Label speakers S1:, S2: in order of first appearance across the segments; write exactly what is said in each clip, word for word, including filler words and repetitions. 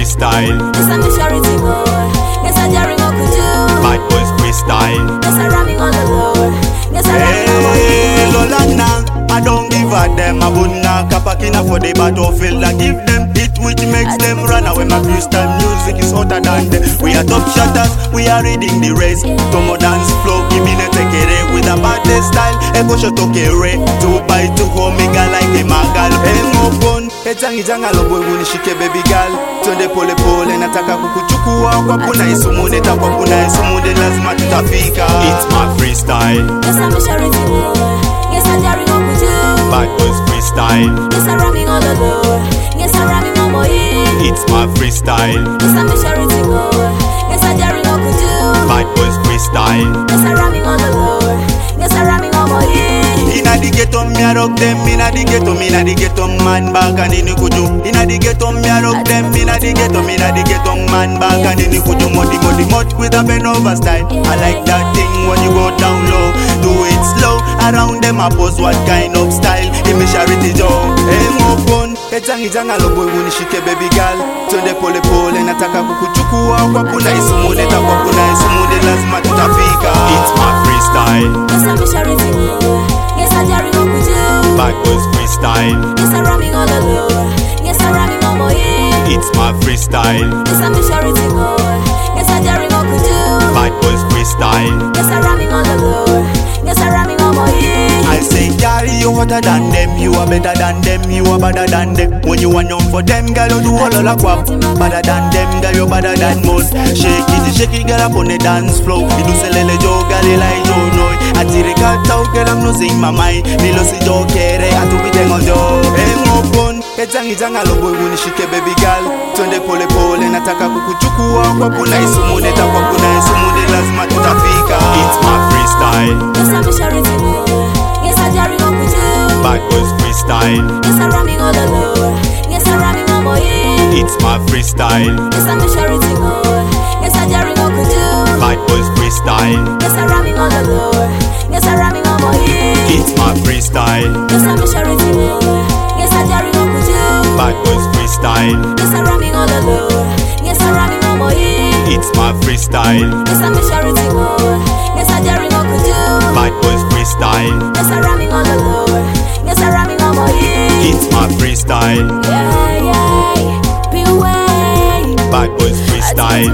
S1: freestyle.
S2: Yes, I'm a charity boy. Yes, I'm Jerry Okuju.
S1: Bad boys freestyle.
S2: Yes, I'm ramming on the lower. Yes, I'm ramming on the
S1: Hey, Lolana, I don't give a damn. I would not kapakina for the battlefield. I give them beat which makes them run away. My freestyle music is hotter than them. We are top shotters, we are reading the race. Tomo dance flow, give me the take it with a bad style. Eko shotoke re, two by two omega like a magal. Emo phone, etangi janga lobo unishike baby girl. Twende pole pole, nataka kukuchukua kwa kuna isumude, takwa kuna isumude, lazima tutafika. It's my freestyle.
S2: Yes, I'm a charity boy. Yes, I'm Jerry Okuju.
S1: Bad boys freestyle.
S2: Yes, I'm ramming on the lower. Yes, I'm ramming on my ear.
S1: It's my freestyle.
S2: Yes, I'm a charity boy. Yes, I'm Jerry Okuju.
S1: Bad boys freestyle.
S2: Yes, I'm ramming on the lower. Yes, I'm ramming on my ear.
S1: Inna the ghetto, me a rock them. Inna the ghetto, me inna the ghetto, man back and in the kuju. Inna the ghetto, me a rock them. Inna the ghetto, me inna the ghetto, man back and in the kuju. Muddy, muddy, mud with a bend over style. I like that thing when you go down low. Do it slow. Around them I pose what kind of style. In me charity Joe. Hey mo phone. Etangi janga lobo unishike baby girl. Twende pole pole, nataka kukuchukua kwa kuna isumude, takwa kuna isumude, lazima tutafika. It's my freestyle.
S2: Yes, I'm a charity boy. Yes, I'm Jerry Okuju.
S1: Bad boys freestyle.
S2: Yes, I'm ramming on the lower. Yes, I'm ramming on my ear.
S1: It's my freestyle.
S2: Yes, I'm a charity boy. Yes, I'm Jerry Okuju.
S1: Bad boys freestyle.
S2: Yes, I'm ramming on the lower. Yes, I'm ramming on my ear.
S1: I say, girl, you hotter than them, you are better than them, you are better than them. When you are known for them, girl, you do all of the crap. Better than them, girl, you better than most. Shake it, shake it, girl, up on the dance floor. You do selele jo, girl, you like no no. I tell you, cut out, girl, I'm losing my mind. Nilo si jo kere, I do it on jo. Hey, mo phone, etangi janga lobo unishike baby girl. Twende pole pole, nataka kukuchukua kwa kuna isumude, takwa kuna isumude, lazima tutafika. It's my freestyle.
S2: Yes, I'm a charity boy. Yes, I'm Jerry Okuju.
S1: Bad boys freestyle.
S2: Yes, I'm ramming on the lower. Yes, I'm ramming on my ear.
S1: It's my freestyle.
S2: Yes, I'm a charity boy. Yes, I'm Jerry Okuju.
S1: Bad boys freestyle.
S2: Yes, I'm ramming on the lower. Yes, I'm ramming on my ear.
S1: It's my freestyle.
S2: Yes, I'm a charity boy. Yes, I'm Jerry Okuju.
S1: Bad boys freestyle.
S2: Yes, I'm ramming on the lower. Yes, I'm ramming on my ear.
S1: It's my freestyle.
S2: Yes, I'm a charity boy. Yes, I'm Jerry Okuju.
S1: Bad boys freestyle.
S2: Yes, I'm ramming on the lower. Yes, I'm ramming on my ear.
S1: It's my freestyle.
S2: Yeah, yeah. Be away.
S1: Bad boys freestyle.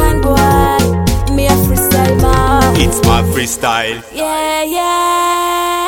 S2: Me a freestyle man.
S1: It's my freestyle.
S2: Yeah, yeah.